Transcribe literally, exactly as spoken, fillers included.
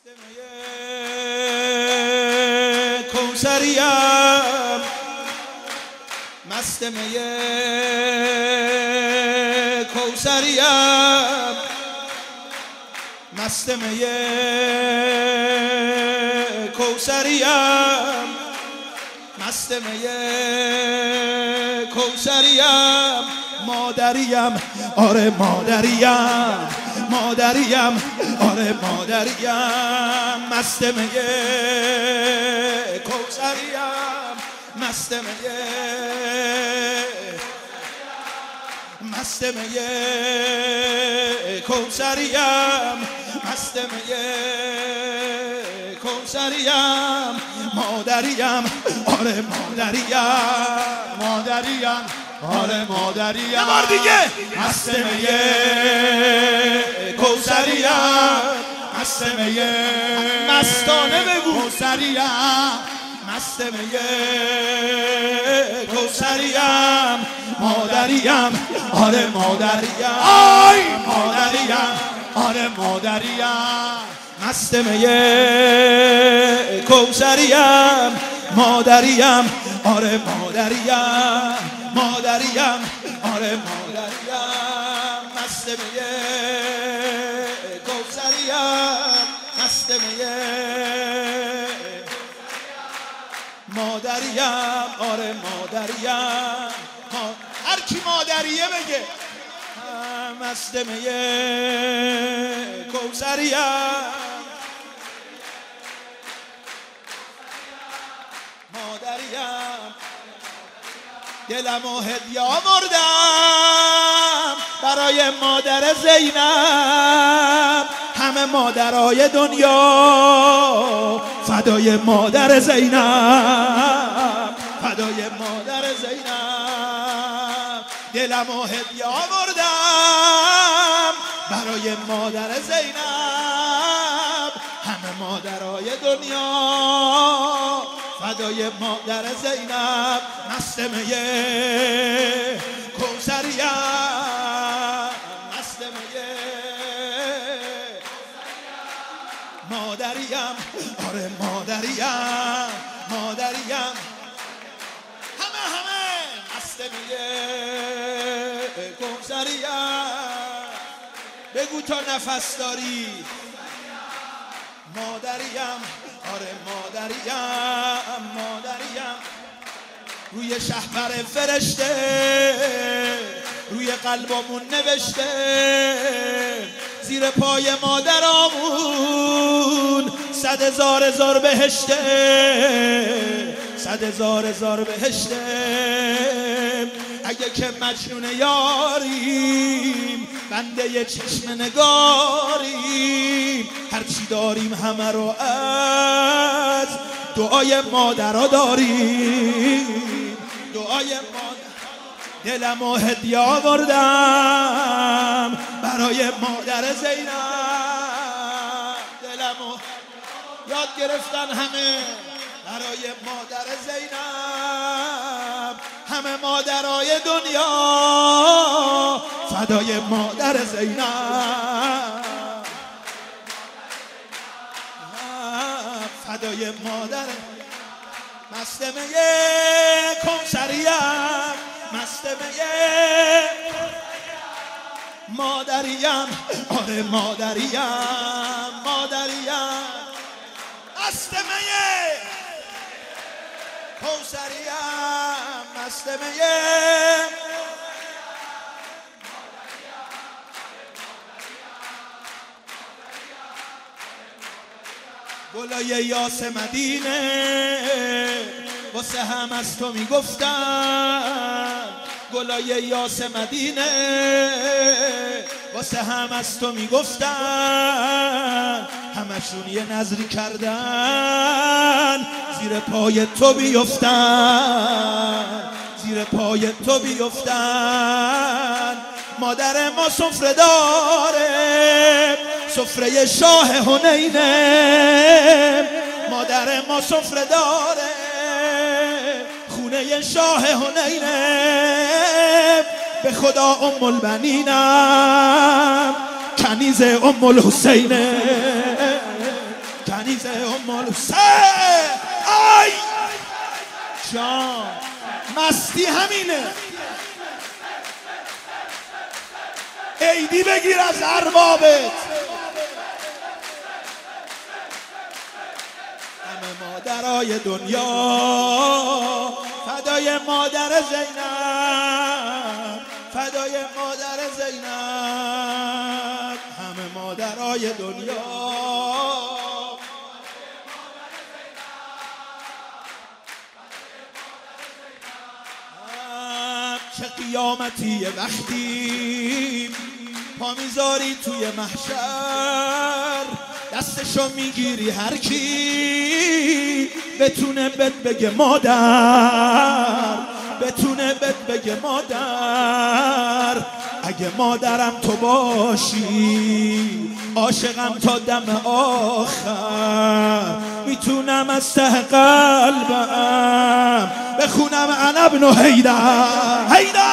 کوثریم مست می کوثریم مست می کوثریم مست می کوثریم مادریم آره مادریم مادریم آره مادریم مست می کوثریم مست می مست می کوثریم مست می کوثریم مادریم آره مادریم مادریم آره مادریم یه بار دیگه مست می کوثریم مست می مستانه بگو کوثریم مست می کوثریم مادریم آره مادریم آی مادریم آره مادریم مست می کوثریم مادریم آره مادریم مادریم آره مادریم مست می کوثریم مست می مادریم آره مادریم هر کی مادریه بگه مست می کوثریم مادریم دلمو هدیه آوردم برای مادر زینب همه مادرای دنیا فدای مادر زینب فدای مادر زینب دلمو هدیه آوردم برای مادر زینب همه مادرای دنیا فدای مادر زینب مست می کوثریم مست می مادریم آره مادریم مادریم همه همه مست می کوثریم بگو تا نفس داری مادریم آره مادریم مادریم روی شهپر فرشته روی قلبمون نوشته زیر پای مادرامون صد هزار هزار بهشته صد هزار هزار بهشته اگه که مجنون یاریم بنده ی چشم نگاریم هرچی داریم همه رو از دعای مادرها داریم دعای مادر دلمو هدیه آوردم برای مادر زینب دلمو یاد گرفتن همه برای مادر زینب همه مادرای دنیا فدای مادر زینب فدای مادر مست می کوثریم مست می مادریم آره مادریم مادریم مست می کوثریم مست می گلای یاس مدینه واسه هم از تو میگفتن گلای یاس مدینه واسه هم از تو میگفتن همشون یه نظری کردن زیر پای تو بیفتن زیر پای تو بیفتن مادر ما سفره داره سفره شاه حنینه مادر ما سفره داره خونه شاه حنینه به خدا ام البنینم کنیز ام الحسینه ام الحسین. آی جان مستی همینه. عیدی بگیر از اربابت. همه مادرای دنیا فدای مادر زینب، فدای مادر زینب. همه مادرای دنیا چه قیامتی وقتی پا میذاری توی محشر، دستشو میگیری هر کی بتونه بهت بگه مادر، بتونه بهت بگه مادر. اگه مادرم تو باشی عاشقم تا دم آخر، میتونم از ته قلبم بخونم انا ابن حیدر. حیدر